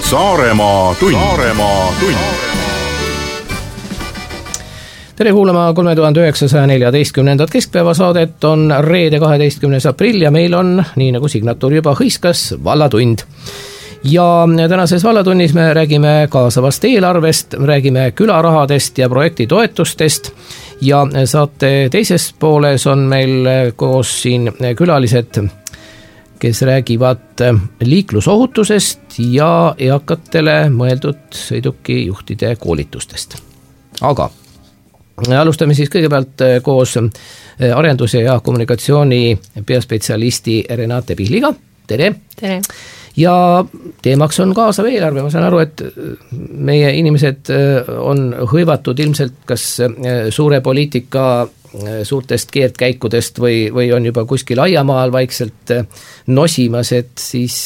Saaremaa tund. Tere kuulama 3914. keskpäevasaadet, on reede 12. aprill ja meil on, nii nagu signatuur juba hõiskas, vallatund. Ja tänases vallatunnis me räägime kaasavast eelarvest, räägime külarahadest ja projektitoetustest ja saate teises pooles on meil koos siin külalised, kes räägivad liiklusohutusest ja eakatele mõeldud sõidukijuhtide koolitustest. Aga alustame siis kõigepealt koos arendus- ja kommunikatsiooni peaspetsialisti Renate Pihliga. Tere! Tere! Ja teemaks on kaasav eelarve. Ma saan aru, et meie inimesed on hõivatud ilmselt kas suure poliitika suurtest keerdkäikudest või on juba kuskil aiamaal vaikselt nosimas, et siis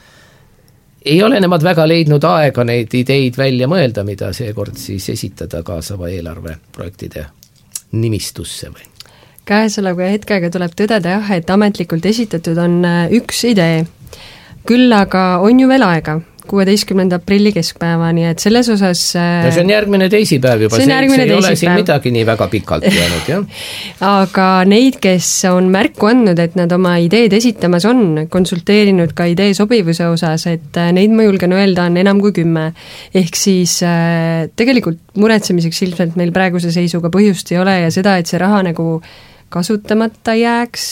ei ole nemad väga leidnud aega neid ideid välja mõelda, mida seekord siis esitada kaasava eelarve projektide nimistusse või? Käesoleva hetkega tuleb tõdeda jah, et ametlikult esitatud on üks idee, küll aga on ju veel aega, 16. aprilli keskpäevani, et selles osas no see on järgmine teisipäev juba, see ei ole siin midagi nii väga pikalt jäänud, jah? Aga neid, kes on märku andnud, et nad oma ideed esitamas on, konsulteerinud ka idee sobivuse osas, et neid ma julgen öelda on enam kui 10. Ehk siis tegelikult muretsemiseks ilmselt meil praeguse seisuga põhjust ei ole ja seda, et see raha nagu kasutamata jääks,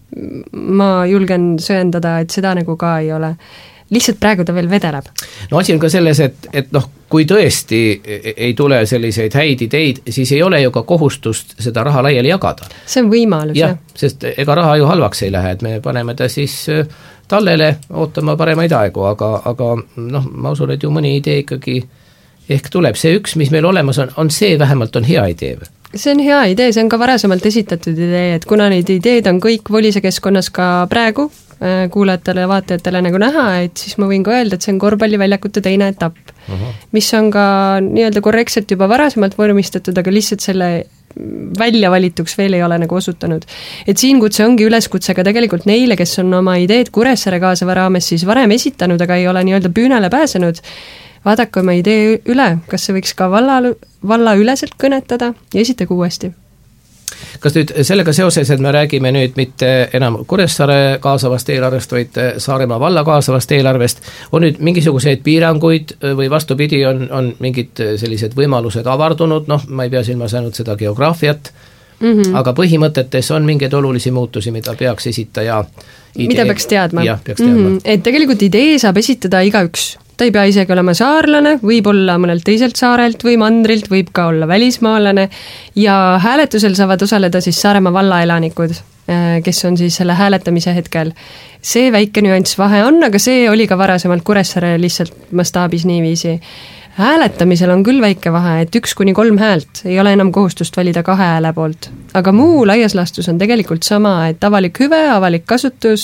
ma julgen söandada, et seda nagu ka ei ole. Lihtsalt praegu ta veel vedeleb. No asi on ka selles, et kui tõesti ei tule selliseid häid ideid, siis ei ole ju ka kohustust seda raha laiali jagada. See on võimalus, jah. Sest ega raha ju halvaks ei lähe, et me paneme ta siis tallele ootama paremaid aegu, aga ma usun, et ju mõni idee ikkagi ehk tuleb. See üks, mis meil olemas on see vähemalt on hea idee või? See on hea idee, see on ka varasemalt esitatud idee, et kuna neid ideed on kõik Volise keskkonnas ka praegu, kuulajatele ja vaatajatele nagu näha, et siis ma võin ka öelda, et see on korvpalliväljakute teine etapp, mis on ka nii-öelda korrektselt juba varasemalt vormistatud, aga lihtsalt selle välja valituks veel ei ole nagu osutunud. Et siin kutse ongi üleskutse ka tegelikult neile, kes on oma ideed Kuressaare kaasava raames siis varem esitanud, aga ei ole nii-öelda püünele pääsenud, vaadake oma idee üle, kas see võiks ka valla üleselt kõnetada ja esitage uuesti. Kas nüüd sellega seoses, et me räägime nüüd mitte enam Kuressaare kaasavast eelarvest, vaid Saaremaa valla kaasavast eelarvest, on nüüd mingisuguseid piiranguid või vastupidi on mingid sellised võimalused avardunud, ma ei pea silmas ainult seda geograafiat, aga põhimõtetes on mingeid olulisi muutusi, mida peaks esitaja mida peaks teadma? Jah, peaks teadma. Et tegelikult idee saab esitada igaüks. Ta ei pea isegi olema saarlane, võib olla mõnelt teiselt saarelt või mandrilt, võib ka olla välismaalane ja hääletusel saavad osaleda siis Saaremaa valla elanikud, kes on siis selle hääletamise hetkel. See väike nüanss vahe on, aga see oli ka varasemalt Kuressaare lihtsalt mastaabis niiviisi. Hääletamisel on küll väike vahe, et 1-3 häält ei ole enam kohustust valida 2 hääle poolt, aga muu laias laastus on tegelikult sama, et avalik hüve, avalik kasutus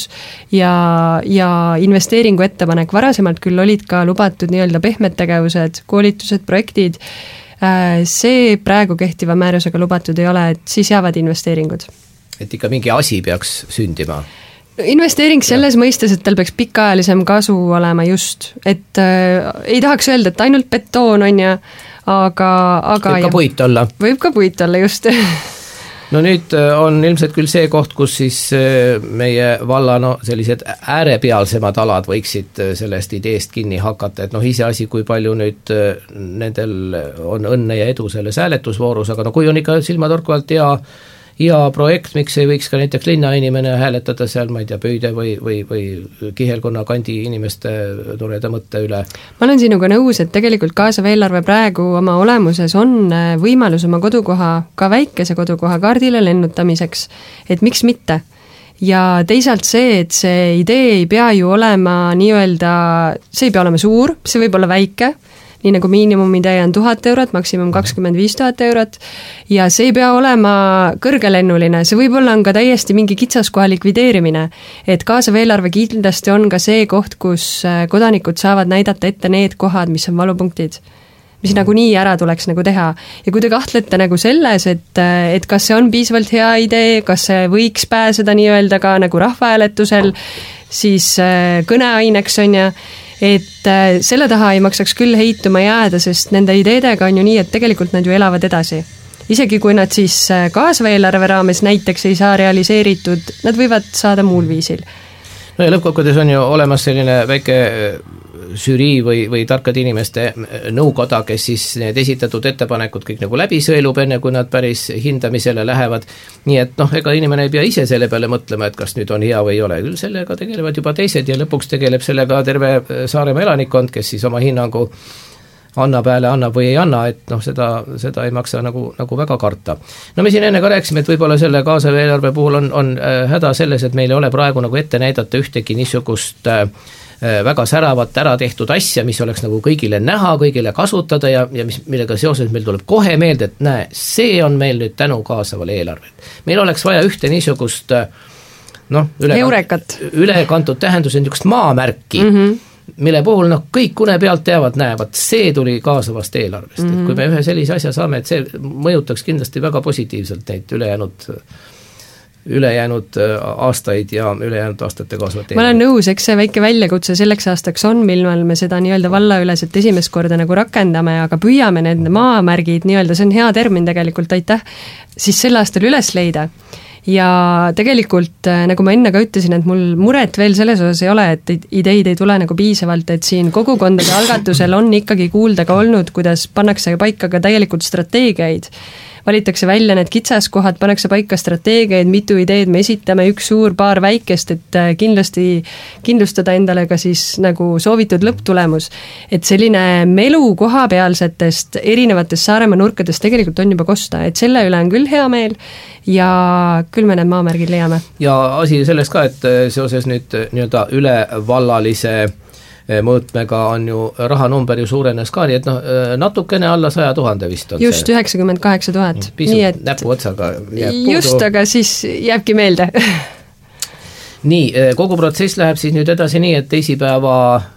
ja investeeringu ettepanek. Varasemalt küll olid ka lubatud nii-öelda pehmed tegevused, koolitused, projektid, see praegu kehtiva määrusega lubatud ei ole, et siis jäävad investeeringud. Et ikka mingi asi peaks sündima? Investeering selles mõistes, et tal peaks pikaajalisem kasu olema just, et ei tahaks öelda, et ainult betoon on ja aga võib ka puit olla. Võib ka puit olla, just. No nüüd on ilmselt küll see koht, kus siis meie valla sellised äärepealsemad alad võiksid sellest ideest kinni hakata, et iseasi, kui palju nüüd nendel on õnne ja edu selles hääletusvoorus, aga kui on ikka silmatorkuvalt ja projekt, miks ei võiks ka näiteks linnainimene hääletada seal, ma ei tea, Pöide või Kihelkonna kandi inimeste toreda mõtte üle? Ma olen sinuga nõus, et tegelikult kaasav eelarve praegu oma olemuses on võimalus oma kodukoha, ka väikese kodukoha kaardile lennutamiseks, et miks mitte. Ja teisalt see, et see idee ei pea ju olema nii-öelda, see ei pea olema suur, see võib olla väike, nii nagu miinimumidee on 1000 eurot, maksimum 25 000 eurot ja see ei pea olema kõrgelennuline, see võib-olla on ka täiesti mingi kitsaskoha likvideerimine, et kaasav eelarve kindlasti on ka see koht, kus kodanikud saavad näidata ette need kohad, mis on valupunktid, mis nagunii ära tuleks nagu teha. Ja kui te kahtlete nagu selles, et kas see on piisavalt hea idee, kas see võiks pääseda nii-öelda ka nagu rahvahääletusel, siis kõneaineks on ja et selle taha ei maksaks küll heituma jääda, sest nende ideedega on ju nii, et tegelikult nad ju elavad edasi. Isegi kui nad siis kaasva eelarve raames näiteks ei saa realiseeritud, nad võivad saada muul viisil. No ja lõppkokkuvõttes on ju olemas selline väike žürii või tarkade inimeste nõukoda, kes siis need esitatud ettepanekud kõik nagu läbi sõelub, enne kui nad päris hindamisele lähevad. Nii et ega inimene ei pea ise selle peale mõtlema, et kas nüüd on hea või ei ole. Küll sellega tegelevad juba teised ja lõpuks tegeleb sellega terve Saaremaa elanikkond, kes siis oma hinnangu annab või ei anna, et seda ei maksa nagu väga karta. No me siin enne ka rääkisime, et võib-olla selle kaasava eelarve puhul on häda selles, et meil ei ole praegu nagu ette näidata ühtegi niisugust väga säravat ära tehtud asja, mis oleks nagu kõigile näha, kõigile kasutada ja millega seoses meil tuleb kohe meelde, et näe, see on meil nüüd tänu kaasavale eelarvele. Meil oleks vaja ühte niisugust ülekantud tähenduse niisugust maamärki, mille puhul kõik une pealt teavad, näevad, see tuli kaasavast eelarvest. Et kui me ühe sellise asja saame, et see mõjutaks kindlasti väga positiivselt neid ülejäänud aastaid ja ülejäänud aastate kaasvat eelarvest. Ma olen nõus, eks see väike väljakutse selleks aastaks on, millal me seda nii-öelda vallaüleselt esimest korda nagu rakendame, aga püüame need maamärgid nii-öelda, see on hea termin tegelikult, aitäh, siis sel aastal üles leida. Ja tegelikult, nagu ma enne ka ütlesin, et mul muret veel selles osas ei ole, et ideid ei tule nagu piisavalt, et siin kogukondade algatusel on ikkagi kuulda ka olnud, kuidas pannakse paika ka täielikult strateegiaid. Valitakse välja need kitsaskohad, pannakse paika strateegiaid, mitu ideed me esitame, üks suur, paar väikest, et kindlasti kindlustada endale ka siis nagu soovitud lõpptulemus. Et selline melu kohapealsetest erinevatest Saaremaa nurkadest tegelikult on juba kosta, et selle üle on küll hea meel ja küll me need maamärgid leiame. Ja asi sellest ka, et seoses nüüd nii-öelda ülevallalise mõõtmega on ju rahanumber ju suurenes ka, nii et natukene alla 100 000 vist on just, 98 000. Pisut näpu otsaga jääb puudu. Just, aga siis jääbki meelde. Nii, kogu protsess läheb siis nüüd edasi nii, et teisipäeva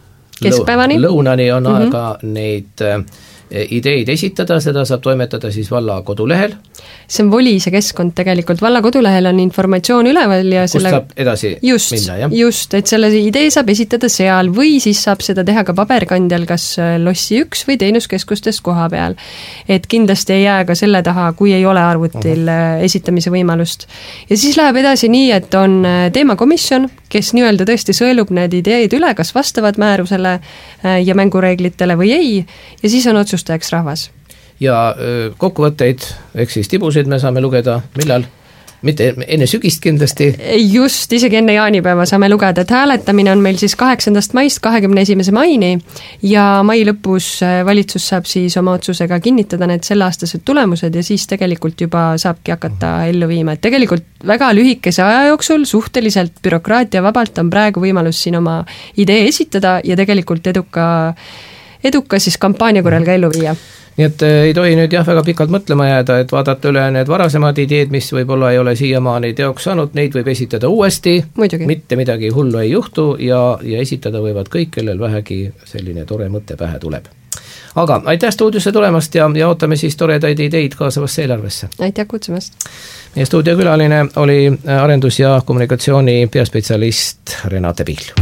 lõunani on aega neid ideid esitada, seda saab toimetada siis valla kodulehel. See on Volise keskkond tegelikult, valla kodulehel on informatsioon üleval ja kust saab edasi minna, jah? Just, et selle idee saab esitada seal või siis saab seda teha ka paberkandjal, kas Lossi 1 või teenuskeskustest koha peal. Et kindlasti ei jää ka selle taha, kui ei ole arvutil esitamise võimalust. Ja siis läheb edasi nii, et on teemakomisjon, kes nii-öelda tõesti sõelub need ideed üle, kas vastavad määrusele ja mängureeglitele või ei, ja siis on otsustajaks rahvas. Ja kokkuvõtteid, ehk siis tibusid me saame lugeda millal? Mitte enne sügist kindlasti. Just, isegi enne jaanipäeva saame lugeda, et hääletamine on meil siis 8. maist 21. maini ja mai lõpus valitsus saab siis oma otsusega kinnitada need selleaastased tulemused ja siis tegelikult juba saabki hakata ellu viima. Et tegelikult väga lühikese aja jooksul suhteliselt bürokraatia vabalt on praegu võimalus siin oma idee esitada ja tegelikult eduka siis kampaania korral ka ellu viia. Nii et ei tohi nüüd väga pikalt mõtlema jääda, et vaadata üle need varasemad ideed, mis võib-olla ei ole siiamaani teoks saanud, neid võib esitada uuesti, muidugi. Mitte midagi hullu ei juhtu ja esitada võivad kõik, kellel vähegi selline tore mõte pähe tuleb. Aga aitäh stuudiosse tulemast ja ootame siis toredaid ideid kaasavasse eelarvesse. Aitäh kutsumast. Meie stuudiokülaline oli arendus- ja kommunikatsiooni peaspetsialist Renate Pihl.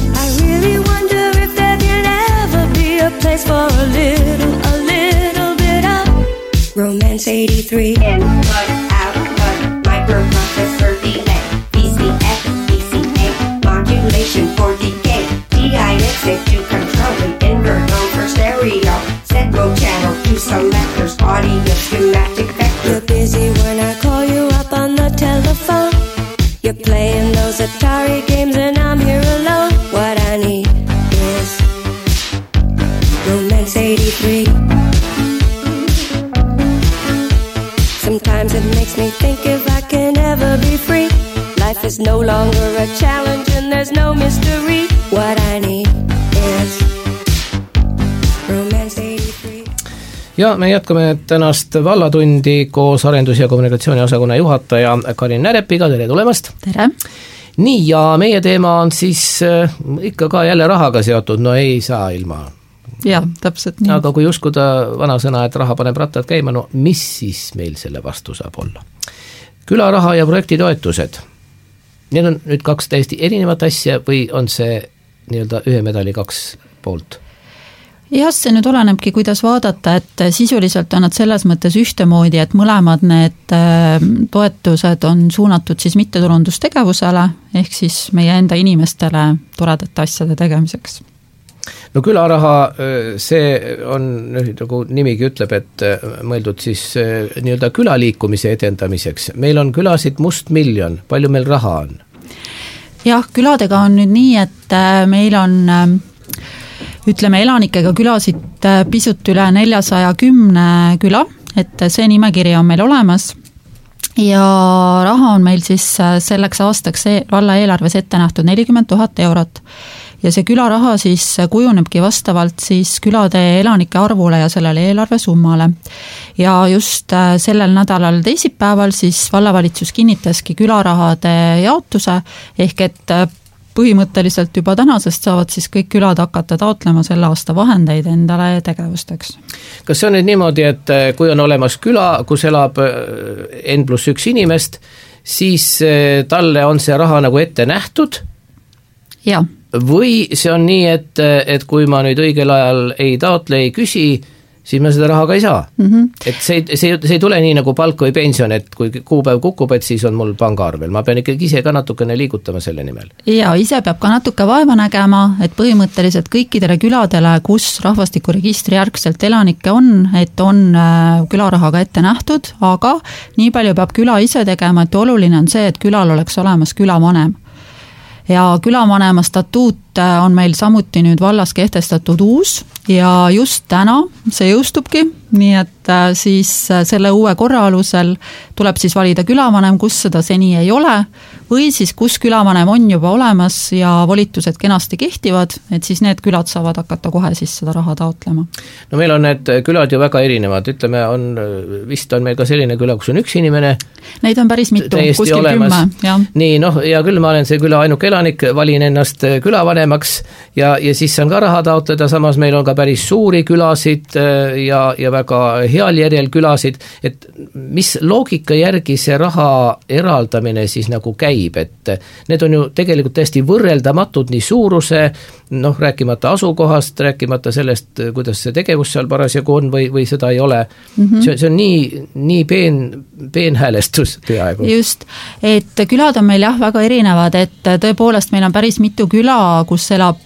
for a little bit 83. In blood, out blood, microprocessor delay, VCF, VCA, modulation for decay, DIXA to control the inverter for stereo, set mode channel to selectors, audio schematic vector. You're busy when I call you up on the telephone. You're playing those Atari games and I'm here alone. What I need is Romance 83. Sometimes it makes me think if I can ever be free. Life is no longer a challenge and there's no mystery. What I need is Romance 83. Ja me jätkame tänast vallatundi koos arendus- ja kommunikatsiooniosakonna juhataja Karin Närepiga, tere tulemast! Tere! Nii, ja meie teema on siis ikka ka jälle rahaga seotud, no ei saa ilma. Jah, täpselt nii. Aga kui uskuda vanasõna, et raha paneb rattad käima, no mis siis meil selle vastu saab olla? Külaraha ja projektitoetused, need on nüüd kaks täiesti erinevat asja või on see nii-öelda ühe medali kaks poolt? Jah, see nüüd olenebki, kuidas vaadata, et sisuliselt on nad selles mõttes ühtemoodi, et mõlemad need toetused on suunatud siis mittetulundustegevusele, ehk siis meie enda inimestele toredate asjade tegemiseks. No külaraha, see on, nagu nimigi ütleb, et mõeldud siis nii-öelda külaliikumise edendamiseks. Meil on külasid mustmiljon, palju meil raha on? Jah, küladega on nüüd nii, et meil on ütleme elanikega külasid pisut üle 410 küla, et see nimekiri on meil olemas ja raha on meil siis selleks aastaks valla eelarves ette nähtud 40 000 eurot. Ja see külaraha siis kujunebki vastavalt siis külade elanike arvule ja sellele eelarve summale. Ja just sellel nädalal teisipäeval siis vallavalitsus kinnitaski külarahade jaotuse, ehk et põhimõtteliselt juba tänasest saavad siis kõik külad hakata taotlema selle aasta vahendeid endale tegevusteks. Kas see on nüüd niimoodi, et kui on olemas küla, kus elab N+1 inimest, siis talle on see raha nagu ette nähtud? Jah. Või see on nii, et kui ma nüüd õigel ajal ei taotle, ei küsi, siis ma seda raha ka ei saa. Et see ei tule nii nagu palk või pension, et kui kuupäev kukub, et siis on mul pangaarvel. Ma pean ikkagi ise ka natukene liigutama selle nimel. Ja ise peab ka natuke vaeva nägema, et põhimõtteliselt kõikidele küladele, kus rahvastikuregistri järgselt elanikke on, et on külarahaga ette nähtud, aga nii palju peab küla ise tegema, et oluline on see, et külal oleks olemas külavanem. Ja külavanema statuut on meil samuti nüüd vallas kehtestatud uus ja just täna see jõustubki, nii et siis selle uue korra alusel tuleb siis valida külavanem, kus seda seni ei ole, või siis kus külavanem on juba olemas ja volitused kenasti kehtivad, et siis need külad saavad hakata kohe siis seda raha taotlema. No meil on need külad ju väga erinevad, ütleme, vist on meil ka selline küla, kus on üks inimene. Neid on päris mitu, kuskil olemas. 10. Ja. Nii, ja küll ma olen see küla ainuke elanik, valin ennast külavanemaks ja siis saan ka raha taotleda, samas meil on ka päris suuri külasid ja väga heal järjel külasid, et mis loogika järgi see raha eraldamine siis nagu käib, et need on ju tegelikult täiesti võrreldamatud nii suuruse, rääkimata asukohast, rääkimata sellest, kuidas see tegevus seal parasjagu on või seda ei ole. See on nii peenhäälestus peaaegu. Just, et külad on meil jah väga erinevad, et tõepoolest meil on päris mitu küla, kus elab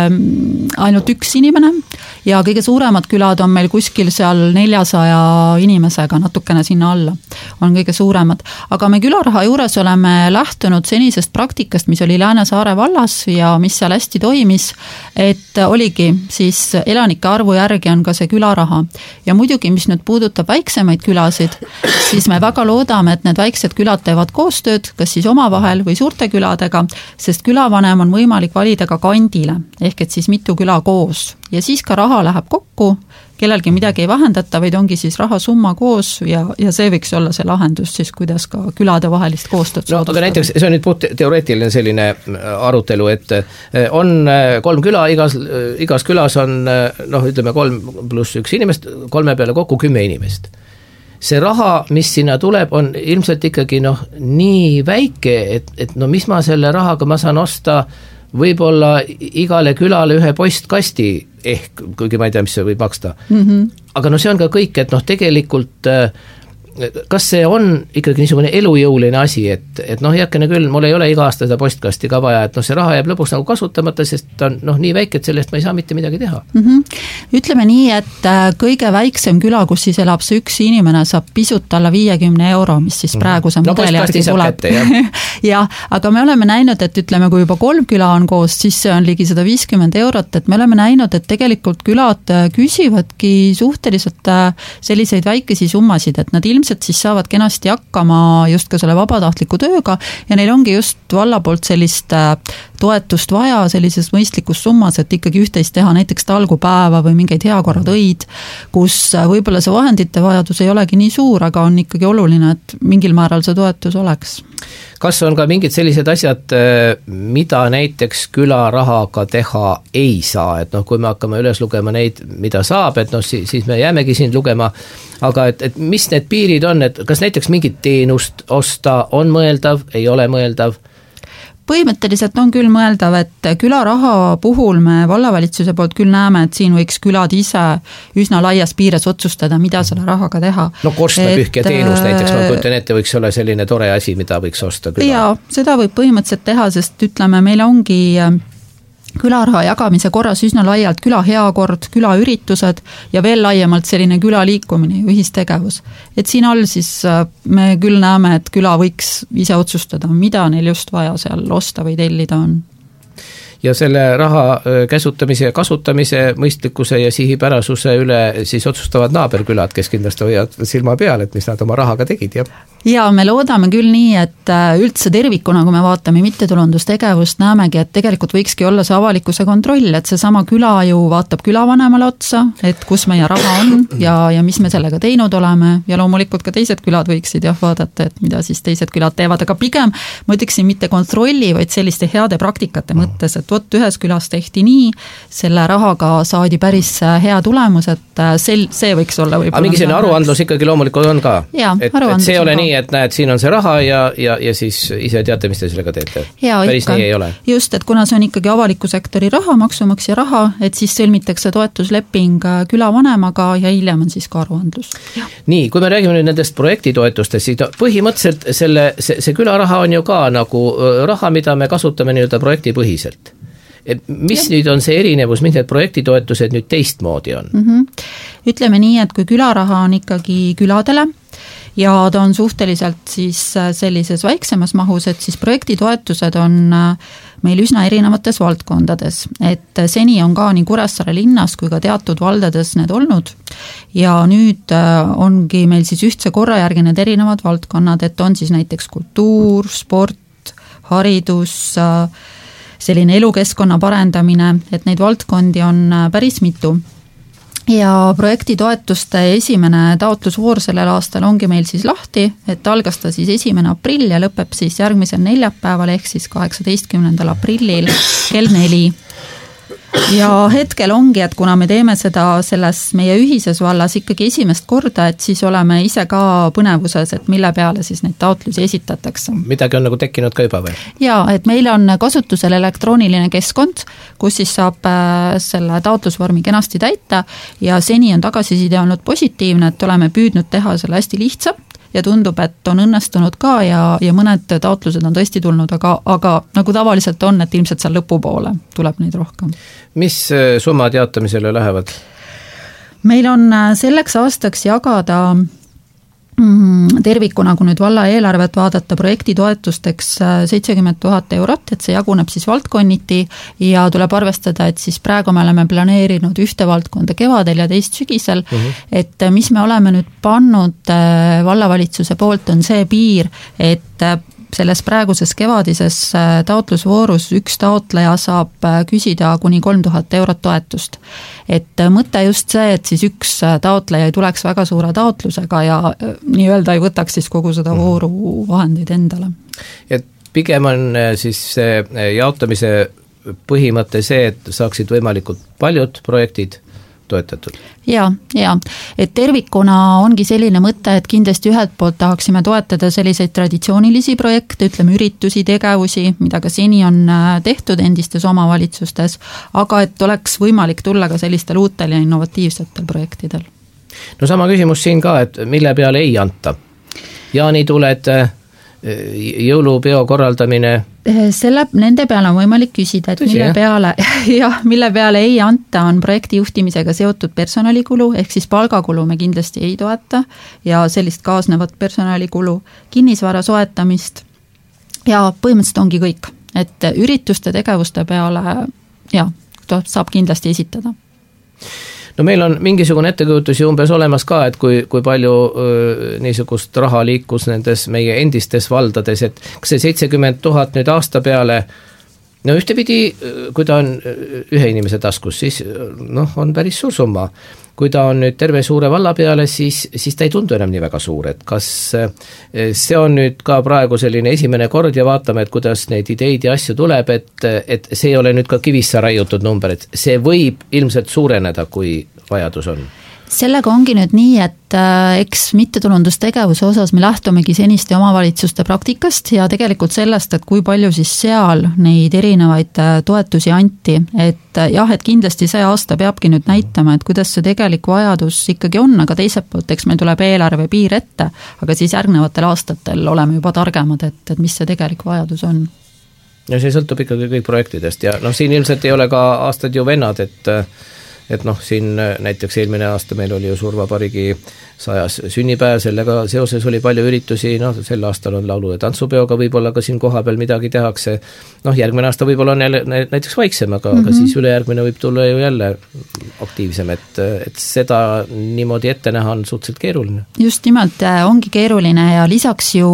ainult üks inimene ja kõige suuremad külad on meil kuskil seal 400 inimesega, natukene sinna alla on kõige suuremad. Aga me külaraha juures oleme lähtunud senisest praktikast, mis oli Lääne-Saare vallas ja mis seal hästi toimis, et oligi siis elanike arvu järgi on ka see külaraha. Ja muidugi, mis nüüd puudutab väiksemaid külasid, siis me väga loodame, et need väiksed külad teevad koostööd, kas siis omavahel või suurte küladega, sest külavanem on võimalik valida ka kandile, ehk et siis mitu küla koos. Ja siis ka raha läheb kokku, kellelgi midagi ei vahendata, vaid ongi siis rahasumma koos ja see võiks olla see lahendus siis, kuidas ka külade vahelist koostööd soodustada. Aga näiteks see on nüüd puht teoreetiline selline arutelu, et on 3 küla, igas külas on ütleme 3+1 inimest, 3 peale kokku 10 inimest. See raha, mis sinna tuleb, on ilmselt ikkagi nii väike, et mis ma selle rahaga ma saan osta võib-olla igale külale ühe postkasti ehk, kuigi ma ei tea, mis see võib maksta. Aga see on ka kõik, et tegelikult kas see on ikkagi niisugune elujõuline asi, et noh, heakene küll, mul ei ole iga aasta seda postkasti ka vaja, et noh, see raha jääb lõpuks nagu kasutamata, sest ta on noh, nii väike, et sellest ma ei saa mitte midagi teha. Ütleme nii, et kõige väiksem küla, kus siis elab see üks inimene, saab pisut alla 50 €, mis siis praeguse mudeli järgi tuleb. Ja, aga me oleme näinud, et ütleme, kui juba 3 küla on koos, siis see on ligi 150 €, et me oleme näinud, et tegelikult külad küsivadki suhteliselt selliseid väikesi summasid, et nad ilmselt siis saavad kenasti hakkama just ka selle vabatahtliku tööga ja neil ongi just valla poolt sellist toetust vaja sellises mõistlikus summas, et ikkagi üht-teist teha näiteks talgupäeva või mingeid heakorratöid, kus võib-olla see vahendite vajadus ei olegi nii suur, aga on ikkagi oluline, et mingil määral see toetus oleks. Kas on ka mingid sellised asjad, mida näiteks külarahaga teha ei saa, et noh, kui me hakkame üles lugema neid, mida saab, et noh, siis me jäämegi siin lugema, aga et mis need piirid on, et kas näiteks mingit teenust osta on mõeldav, ei ole mõeldav? Põhimõtteliselt on küll mõeldav, et külaraha puhul me vallavalitsuse poolt küll näeme, et siin võiks külad ise üsna laias piires otsustada, mida selle rahaga teha. No korstnapühkja teenus näiteks, ma kujutan ette, võiks olla selline tore asi, mida võiks osta küla. Jaa, seda võib põhimõtteliselt teha, sest ütleme, meil ongi külaraha jagamise korras üsna laialt küla heakord, külaüritused ja veel laiemalt selline küla liikumine ja ühistegevus. Et siin all siis me küll näeme, et küla võiks ise otsustada, mida neil just vaja seal osta või tellida on. Ja selle raha käsutamise ja kasutamise mõistlikkuse ja sihipärasuse üle siis otsustavad naaberkülad, kes kindlasti hoiavad silma peal, et mis nad oma rahaga tegid. Ja me loodame küll nii, et üldse tervikuna, kui me vaatame mittetulundustegevust, näemegi, et tegelikult võikski olla see avalikkuse kontroll, et see sama küla ju vaatab külavanemale otsa, et kus meie raha on ja mis me sellega teinud oleme ja loomulikult ka teised külad võiksid vaadata, et mida siis teised külad teevad, aga pigem ma ütleksin mitte kontrolli, vaid selliste heade praktikate mõttes, et vot ühes külas tehti nii, selle rahaga saadi päris hea tulemus, et see võiks olla võib-olla. Aga mingi selline aruandlus ikkagi loomulikult on ka? Jaa, et see ei ole nii, et näed, siin on see raha ja siis ise teate, mis te sellega teete. Päris ikka. Nii ei ole. Just, et kuna see on ikkagi avaliku sektori raha, maksumaksja raha, et siis sõlmitakse toetusleping külavanemaga ja hiljem on siis ka aruandlus. Nii, kui me räägime nüüd nendest projektitoetustest, siis põhimõtteliselt see külaraha on ju ka nagu raha, mida me kasutame nii-öelda projektipõhiselt. Et mis nüüd on see erinevus, mis need projektitoetused nüüd teistmoodi on? Ütleme nii, et kui külaraha on ikkagi küladele ja ta on suhteliselt siis sellises väiksemas mahus, et siis projektitoetused on meil üsna erinevates valdkondades, et seni on ka nii Kuressaare linnas kui ka teatud valdades need olnud ja nüüd ongi meil siis ühtse korra järgi need erinevad valdkonnad, et on siis näiteks kultuur, sport, haridus, selline elukeskkonna parendamine, et neid valdkondi on päris mitu. Ja projektitoetuste esimene taotlusvoor sellel aastal ongi meil siis lahti, et algas ta siis 1. aprill ja lõpeb siis järgmisel neljapäeval ehk siis 18. aprillil kell 4. Ja hetkel ongi, et kuna me teeme seda selles meie ühises vallas ikkagi esimest korda, et siis oleme ise ka põnevuses, et mille peale siis neid taotlusi esitatakse. Midagi on nagu tekkinud ka juba või? Jaa, et meil on kasutusel elektrooniline keskkond, kus siis saab selle taotlusvormi kenasti täita ja seni on tagasiside olnud positiivne, et oleme püüdnud teha selle hästi lihtsa ja tundub, et on õnnestunud ka ja mõned taotlused on tõesti tulnud, aga nagu tavaliselt on, et ilmselt seal lõpupoole tuleb neid rohkem. Mis summad jaotamisele lähevad? Meil on selleks aastaks jagada tervikuna, kui nüüd valla eelarvet vaadata projektitoetusteks 70 000 €, et see jaguneb siis valdkonniti ja tuleb arvestada, et siis praegu me oleme planeerinud ühte valdkonda kevadel ja teist sügisel, et mis me oleme nüüd pannud vallavalitsuse poolt on see piir, et selles praeguses kevadises taotlusvoorus üks taotleja saab küsida kuni 3000 € toetust. Et mõte just see, et siis üks taotleja ei tuleks väga suure taotlusega ja nii-öelda ei võtaks siis kogu seda vooru vahendeid endale. Et pigem on siis jaotamise põhimõte see, et saaksid võimalikult paljud projektid toetatud. Ja, et tervikuna ongi selline mõte, et kindlasti ühelt poolt tahaksime toetada selliseid traditsioonilisi projekte, ütleme üritusi, tegevusi, mida ka seni on tehtud endistes omavalitsustes, aga et oleks võimalik tulla ka sellistel uutel ja innovatiivsetel projektidel. No sama küsimus siin ka, et mille peale ei anta jaanituled, jõulupeo korraldamine. Nende peale on võimalik küsida, et mille peale ei anta, on projekti juhtimisega seotud personalikulu, ehk siis palgakulu me kindlasti ei toeta ja sellist kaasnevat personalikulu, kinnisvara soetamist ja põhimõtteliselt ongi kõik, et ürituste tegevuste peale saab kindlasti esitada. No meil on mingisugune ettekujutus ju umbes olemas ka, et kui palju niisugust raha liikus nendes meie endistes valdades, et kas see 70 000 nüüd aasta peale, no ühtepidi, kui ta on ühe inimese taskus, siis on päris suur summa. Kui ta on nüüd terve suure valla peale, siis ta ei tundu enam nii väga suur, et kas see on nüüd ka praegu selline esimene kord ja vaatame, et kuidas neid ideid ja asju tuleb, et see ei ole nüüd ka kivisse raiutud number, et see võib ilmselt suureneda, kui vajadus on. Sellega ongi nüüd nii, et eks mittetulundustegevuse osas me lähtumegi seniste omavalitsuste praktikast ja tegelikult sellest, et kui palju siis seal neid erinevaid toetusi anti, et et kindlasti see aasta peabki nüüd näitama, et kuidas see tegelik vajadus ikkagi on, aga teiselt poolt, eks meil tuleb eelarve piir ette, aga siis järgnevatel aastatel oleme juba targemad, et mis see tegelik vajadus on. Ja see sõltub ikkagi kõik projektidest ja siin ilmselt ei ole ka aastad ju vennad, et siin näiteks eelmine aasta meil oli ju Suurvabariigi 100. sünnipäev, sellega seoses oli palju üritusi, sel aastal on laulu- ja tantsupeoga, võib-olla ka siin koha peal midagi tehakse, järgmine aasta võib-olla on jälle näiteks vaiksem, aga siis ülejärgmine võib tulla ju jälle aktiivsem, et seda niimoodi ette näha on suhteliselt keeruline. Just nimelt ongi keeruline ja lisaks ju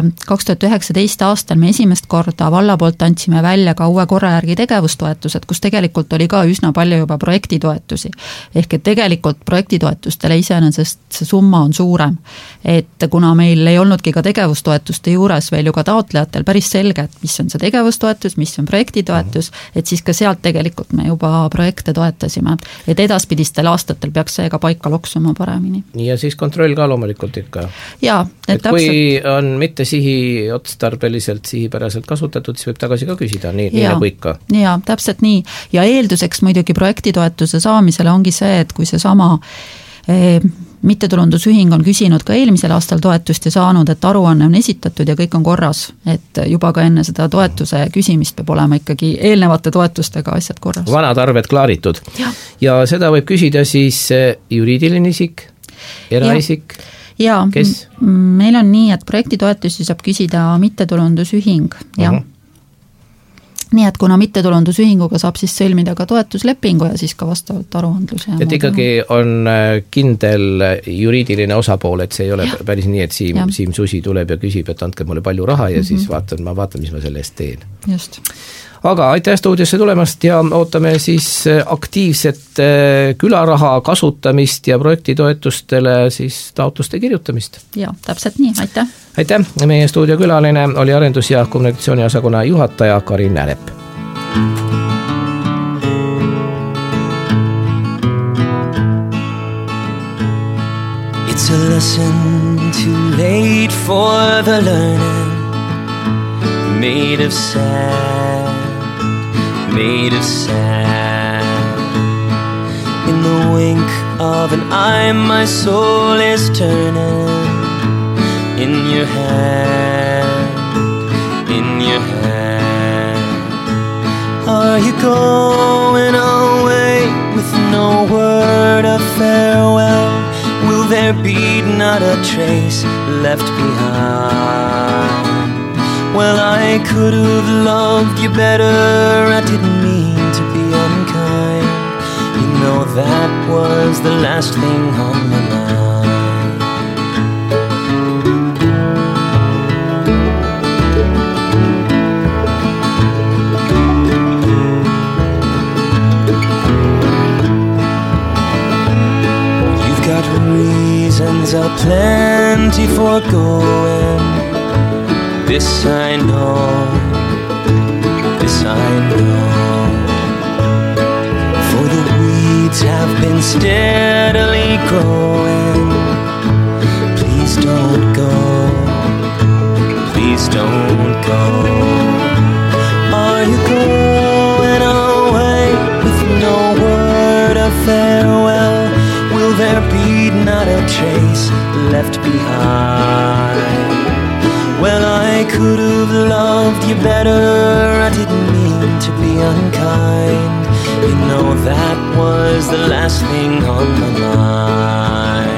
2019 aastal me esimest korda valla poolt andsime välja ka uue korra järgi tegevustoetused, kus tegelikult oli ka üsna palju juba projektitoetusi. Ehk et tegelikult projektitoetustele iseenesest see summa on suurem, et kuna meil ei olnudki ka tegevustoetuste juures veel ju ka taotlejatel päris selge, et mis on see tegevustoetus, mis on projektitoetus, et siis ka sealt tegelikult me juba projekte toetasime, et edaspidistel aastatel peaks see ka paika loksuma paremini. Ja siis kontroll ka loomulikult ikka. Jaa, et kui on mitte otstarbeliselt sihipäraselt kasutatud, siis võib tagasi ka küsida, nii nagu ikka. Jaa, täpselt nii. Ja eelduseks muidugi projektitoetuse saamisele ongi see, et kui see sama mittetulundusühing on küsinud ka eelmisel aastal toetust ja saanud, et aruanne on esitatud ja kõik on korras, et juba ka enne seda toetuse küsimist peab olema ikkagi eelnevate toetustega asjad korras. Vanad arved klaaritud. Ja seda võib küsida siis juriidiline isik, eraisik, kes? Meil on nii, et projektitoetusi saab küsida mittetulundusühing, Nii et kuna mittetulundusühinguga saab siis sõlmida ka toetuslepingu ja siis ka vastavalt aruandluse. Et ikkagi on kindel juriidiline osapool, et see ei ole päris nii, et Siim Susi tuleb ja küsib, et andke mulle palju raha ja siis ma vaatan, mis ma selle eest teen. Just. Aga aitäh stuudiosse tulemast ja ootame siis aktiivset külaraha kasutamist ja projektitoetustele siis taotluste kirjutamist. Ja, täpselt nii, aitäh. Aitäh, meie stuudiokülaline oli arendus- ja kommunikatsiooniosakonna juhataja Karin Nälep. It's a lesson too late for the learning, made of sand. In the wink of an eye my soul is turning. In your hand Are you going away with no word of farewell? Will there be not a trace left behind? Well, I could have loved you better, I didn't mean to be unkind. You know that was the last thing on my mind. You've got reasons aplenty for going. This I know, for the weeds have been steadily growing. Please don't go, Are you going away with no word of farewell? Will there be not a trace left behind? you better, I didn't mean to be unkind. You know that was the last thing on my mind.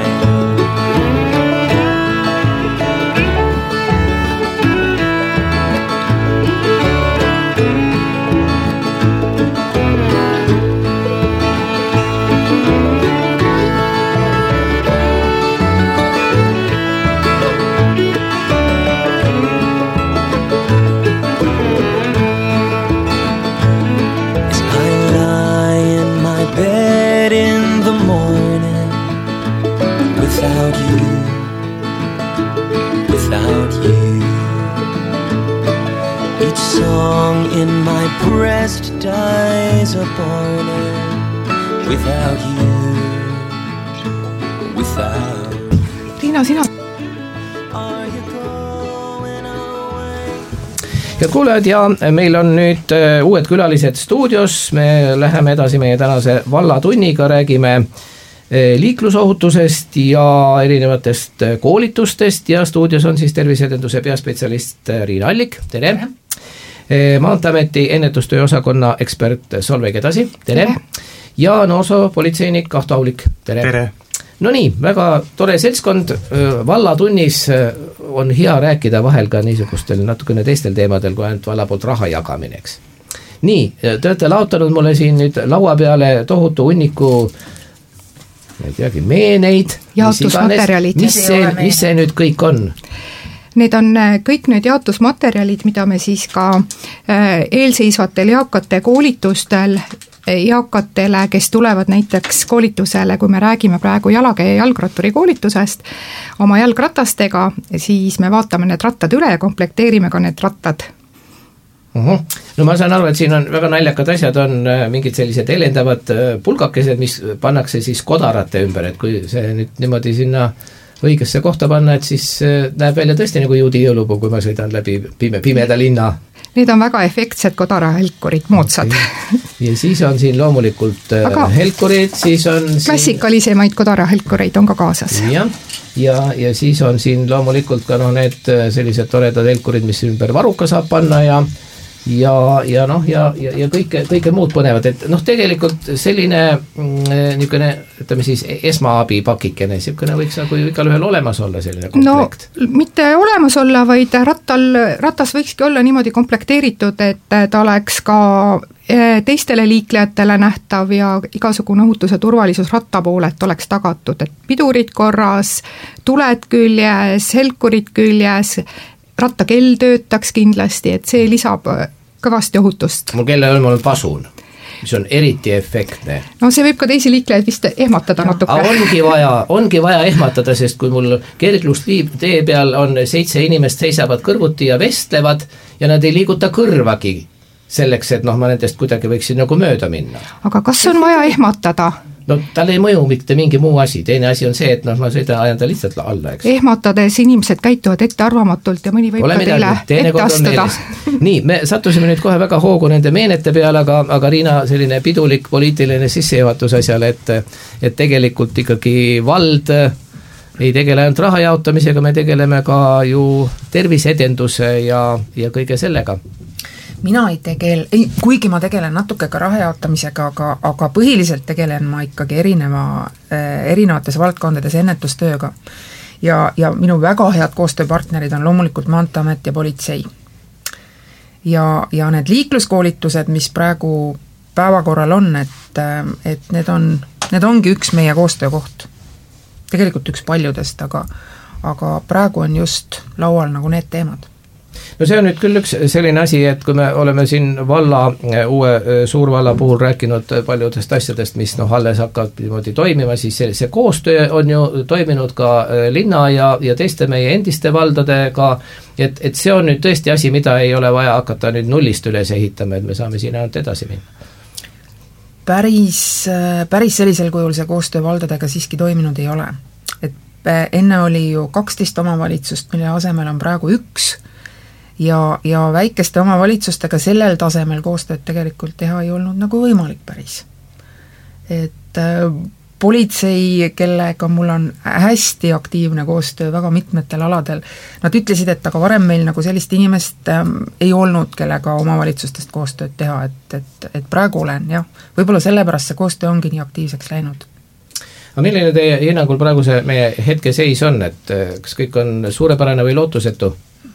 Without you, each song in my breast dies a burning. Without you, without. Riina, sina. Head kuulajad ja meil on nüüd uued külalised stuudios, me läheme edasi meie tänase vallatunniga, räägime liiklusohutusest ja erinevatest koolitustest ja stuudios on siis terviseedenduse peaspetsialist Riina Allik, tere! Maanteeameti ennetustöö osakonna ekspert Solveig Edasi, tere! Ja noorsoopolitseinik Ahto Aulik, tere! Tere! No nii, väga tore seltskond, vallatunnis on hea rääkida vahel ka niisugustel natukene teistel teemadel, kui ainult valla poolt raha jagamine, eks. Nii, te olete laotanud mulle siin nüüd laua peale tohutu hunniku ma ei teagi, meeneid, jaotusmaterjalid. Mis see nüüd kõik on? Need on kõik need jaotusmaterjalid, mida me siis ka eelseisvatel eakate koolitustel eakatele, kes tulevad näiteks koolitusele, kui me räägime praegu jalakäija jalgratturi koolitusest oma jalgratastega, siis me vaatame need rattad üle ja komplekteerime ka need rattad. No ma saan aru, et siin on väga naljakad asjad, on mingid sellised helendavad pulgakesed, mis pannakse siis kodarate ümber, et kui see nüüd niimoodi sinna õigesse kohta panna, et siis näeb välja tõesti nagu juudi jõulupuu, kui ma sõidan läbi pimeda linna. Need on väga efektsed kodarahelkurid, moodsad. Ja siis on siin loomulikult helkurid, siis on klassikalisemaid kodarahelkureid on ka kaasas. Ja siis on siin loomulikult ka need sellised toredad helkurid, mis ümber varuka saab panna ja kõike muud põnevad, et tegelikult selline niisugune, ütleme siis esmaabipakikene, niisugune võiks nagu igal ühel olemas olla selline komplekt. No mitte olemas olla, vaid ratas võikski olla niimoodi komplekteeritud, et ta oleks ka teistele liiklejatele nähtav ja igasugune ohutuse turvalisus ratta poolelt oleks tagatud, et pidurid korras, tuled küljes, helkurid küljes, rattakell töötaks kindlasti, et see lisab kõvasti ohutust. Mul kelle on mul pasun, mis on eriti efektne. No see võib ka teisi liiklejaid vist ehmatada natuke. Ongi vaja ehmatada, sest kui mul kerglustee peal on 7 inimest seisavad kõrvuti ja vestlevad ja nad ei liiguta kõrvagi selleks, et ma nendest kuidagi võiksin nagu mööda minna. Aga kas on vaja ehmatada? No tal ei mõju mitte mingi muu asi, teine asi on see, et ma sõidan ajan ta lihtsalt alla, eks. Ehmatades inimesed käituvad ettearvamatult ja mõni võib ka teile ette astuda. Nii, me sattusime nüüd kohe väga hoogu nende meenete peale, aga Riina selline pidulik poliitiline sissejuhatus asjale, et tegelikult ikkagi vald ei tegele ainult raha jaotamisega, me tegeleme ka ju terviseedenduse ja kõige sellega. Mina ei kuigi ma tegelen natuke ka raha jaotamisega, aga põhiliselt tegelen ma ikkagi erinevates valdkondades ennetustööga. Ja minu väga head koostööpartnerid on loomulikult Maanteeamet ja politsei. Ja need liikluskoolitused, mis praegu päevakorral on, et need ongi üks meie koostöökoht. Tegelikult üks paljudest, aga praegu on just laual nagu need teemad. No see on nüüd küll üks selline asi, et kui me oleme siin uue suurvalla puhul rääkinud paljudest asjadest, mis alles hakkavad niimoodi toimima, siis see koostöö on ju toiminud ka linna ja teiste meie endiste valdadega, et see on nüüd tõesti asi, mida ei ole vaja hakata nüüd nullist üles ehitama, et me saame siin ainult edasi minna. Päris sellisel kujul see koostöö valdadega siiski toiminud ei ole. Et enne oli ju 12 omavalitsust, mille asemel on praegu 1 ja väikeste omavalitsustega sellel tasemel koostööd tegelikult teha ei olnud nagu võimalik päris. Et politsei, kellega mul on hästi aktiivne koostöö väga mitmetel aladel, nad ütlesid, et aga varem meil nagu sellist inimest ei olnud, kellega omavalitsustest koostööd teha, et praegu olen, jah. Võib-olla sellepärast see koostöö ongi nii aktiivseks läinud. Aga milline teie hinnangul praegu see meie hetke seis on, et kas kõik on suurepärane või lootusetu?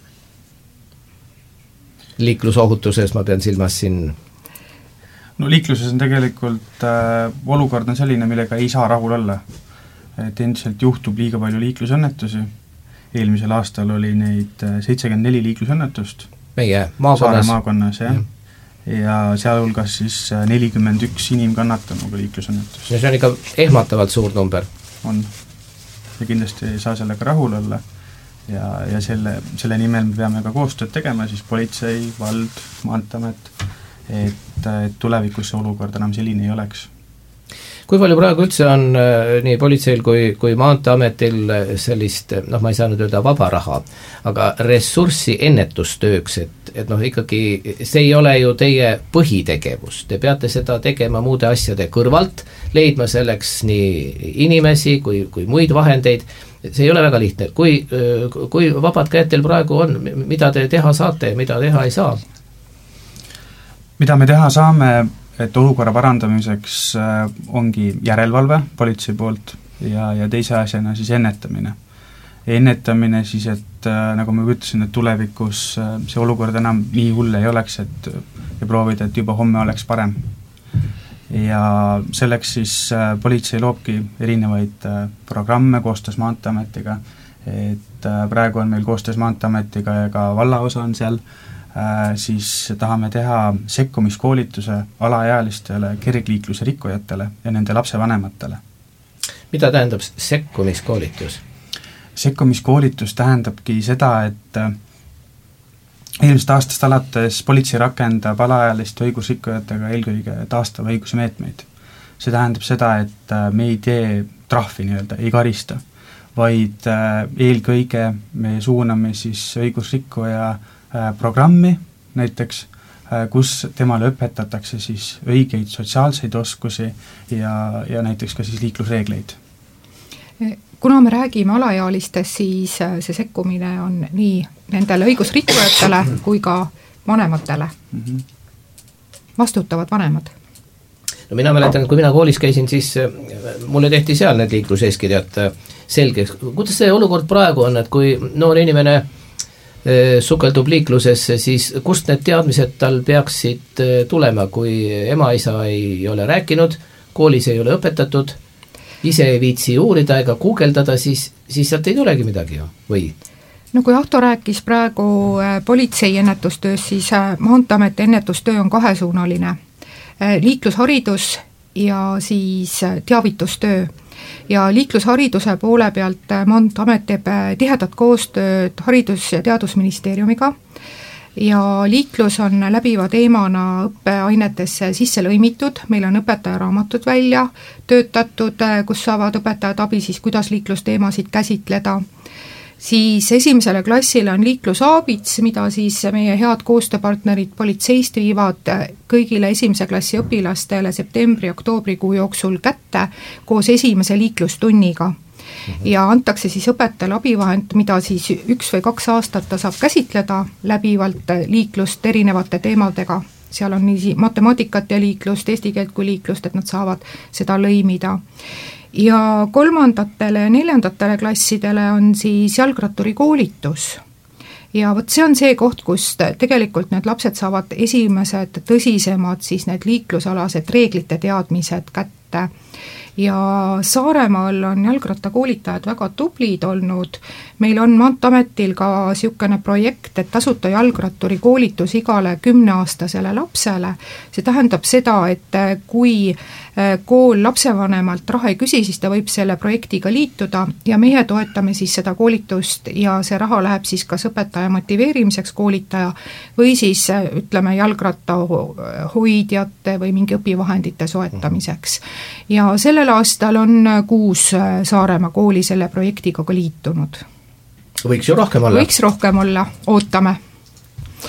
Liiklusohutuses ma pean silmas siin. No liikluses on tegelikult olukord on selline, millega ei saa rahul olla. Et endiselt juhtub liiga palju liiklusõnnetusi. Eelmisel aastal oli neid 74 liiklusõnnetust. Meie maakonnas. Saare maakonnas, jah. Ja sealhulgas siis 41 inimkannatanuga liiklusõnnetust. Ja see on ikka ehmatavalt suur number. On. Ja kindlasti ei saa sellega rahul olla. Ja selle nimel me peame ka koostööd tegema, siis politsei, vald, Maanteeamet, et tulevikus see olukord enam selline ei oleks. Kui palju praegu üldse on nii politseil kui Maanteeametil sellist, ma ei saa nüüd öelda vaba raha, aga ressurssi ennetustööks, et ikkagi see ei ole ju teie põhitegevus, te peate seda tegema muude asjade kõrvalt, leidma selleks nii inimesi kui muid vahendeid, see ei ole väga lihtne, kui vabad käed teil praegu on, mida te teha saate ja mida teha ei saa? Mida me teha saame, et olukorra parandamiseks ongi järelevalve politsei poolt ja teise asjana siis ennetamine. Ennetamine siis, et nagu ma ütlesin, et tulevikus see olukord enam nii hull ei oleks, ja proovida, et juba homme oleks parem. Ja selleks siis politsei loobki erinevaid programme koostöös Maanteeametiga, et praegu on meil koostöös Maanteeametiga ja ka vallaosa on seal, siis tahame teha sekkumiskoolituse alaealistele kergliikluse rikkujatele ja nende lapsevanematele. Mida tähendab sekkumiskoolitus? Sekkumiskoolitus tähendabki seda, et eelmisest aastast alates politsei rakendab alaealiste õigusrikkujatega eelkõige taastava õiguse meetmeid. See tähendab seda, et me ei tee trahvi nii-öelda, ei karista, vaid eelkõige me suuname siis õigusrikkuja programmi näiteks, kus temale õpetatakse siis õigeid sotsiaalseid oskusi ja näiteks ka siis liiklusreegleid. Kuna me räägime alaealistest, siis see sekkumine on nii nendele õigusrikkujatele kui ka vanematele. Vastutavad vanemad. No mina mäletan, kui mina koolis käisin, siis mulle tehti seal need liikluseeskirjad selgeks. Kuidas see olukord praegu on, et kui noor inimene sukeldub liiklusesse, siis kust need teadmised tal peaksid tulema, kui ema-isa ei ole rääkinud, koolis ei ole õpetatud, ise ei viitsi uurida ega guugeldada, siis sealt ei tulegi midagi ju, või? No kui Ahto rääkis praegu politsei ennetustöös, siis Maanteeameti ennetustöö on kahesuunaline. Liiklusharidus ja siis teavitustöö. Ja liiklushariduse poole pealt Maanteeamet teeb tihedat koostööd Haridus- ja Teadusministeeriumiga ja liiklus on läbiva teemana õppeainetesse sisse lõimitud, meil on õpetajaraamatud välja töötatud, kus saavad õpetajad abi siis, kuidas liiklusteemasid käsitleda. Siis esimesele klassile on liiklusaabits, mida siis meie head koostööpartnerid politseist viivad kõigile esimese klassi õpilastele septembri-oktoobrikuu jooksul kätte koos esimese liiklustunniga. Ja antakse siis õpetajale abivahend, mida siis 1 või 2 aastat ta saab käsitleda läbivalt liiklust erinevate teemadega. Seal on nii matemaatikat ja liiklust, eesti keelt kui liiklust, et nad saavad seda lõimida. Ja 3. ja 4. klassidele on siis jalgratturi koolitus. Ja vot see on see koht, kus tegelikult need lapsed saavad esimesed tõsisemad siis need liiklusalased reeglite teadmised kätte. Ja Saaremaal on jalgrattakoolitajad väga tublid olnud, meil on Maanteeametil ka niisugune projekt, et tasuta jalgratturi koolitus igale 10-aastasele lapsele, see tähendab seda, et kui kool lapsevanemalt raha ei küsi, siis ta võib selle projektiga liituda ja meie toetame siis seda koolitust ja see raha läheb siis kas õpetaja motiveerimiseks koolitaja või siis ütleme jalgratta hoidjate või mingi õpivahendite soetamiseks. Ja sellel aastal on 6 Saaremaa kooli selle projektiga ka liitunud. Võiks ju rohkem olla. Võiks rohkem olla, ootame.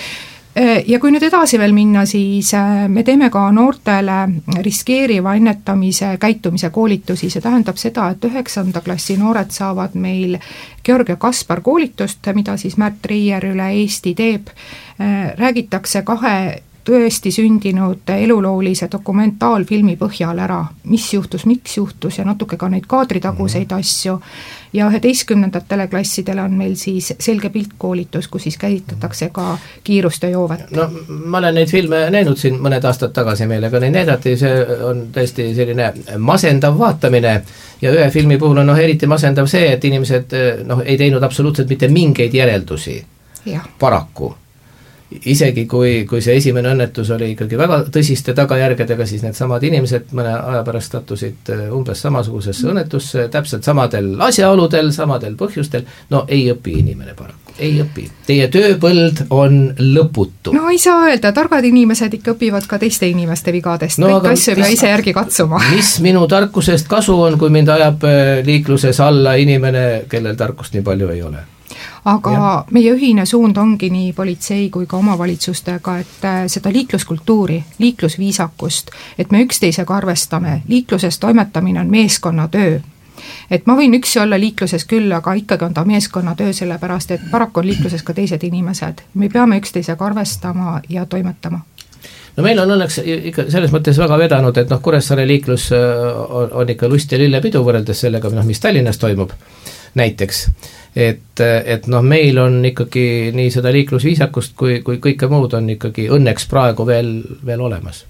Ja kui nüüd edasi veel minna, siis me teeme ka noortele riskeeriva ennetamise käitumise koolitusi, see tähendab seda, et 9. klassi noored saavad meil Georg ja Kaspar koolitust, mida siis Märt Treier üle Eesti teeb, räägitakse 2 tõesti sündinud eluloolise dokumentaalfilmi põhjal ära, mis juhtus, miks juhtus ja natuke ka neid kaadritaguseid asju ja 11. klassidele on meil siis selge piltkoolitus, kus siis käsitletakse ka kiirust ja joovet. No ma olen neid filme näinud siin mõned aastad tagasi meelega, neid näidati, see on tõesti selline masendav vaatamine ja ühe filmi puhul on eriti masendav see, et inimesed ei teinud absoluutselt mitte mingeid järeldusi paraku. Isegi kui see esimene õnnetus oli ikkagi väga tõsiste tagajärgedega, siis need samad inimesed mõne aja pärast sattusid umbes samasugusesse õnnetusse, täpselt samadel asjaoludel, samadel põhjustel, no ei õpi inimene paraku, ei õpi. Teie tööpõld on lõputu. No ei saa öelda, targad inimesed ikka õpivad ka teiste inimeste vigadest, kõik asju pea ise järgi katsuma. Mis minu tarkusest kasu on, kui mind ajab liikluses alla inimene, kellel tarkust nii palju ei ole? Aga meie ühine suund ongi nii politsei kui ka omavalitsustega, et seda liikluskultuuri, liiklusviisakust, et me üksteisega arvestame, liikluses toimetamine on meeskonnatöö. Et ma võin üksi olla liikluses küll, aga ikkagi on ta meeskonnatöö, sellepärast et paraku on liikluses ka teised inimesed. Me peame üksteisega arvestama ja toimetama. No meil on õnneks ikka selles mõttes väga vedanud, et Kuressaare liiklus on ikka lust ja lillepidu võrreldes sellega, mis Tallinnas toimub näiteks. Et meil on ikkagi nii seda liiklusviisakust kui kõike muud on ikkagi õnneks praegu veel olemas.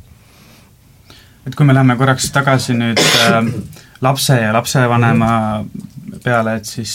Et kui me läheme korraks tagasi nüüd lapse ja lapsevanema peale, et siis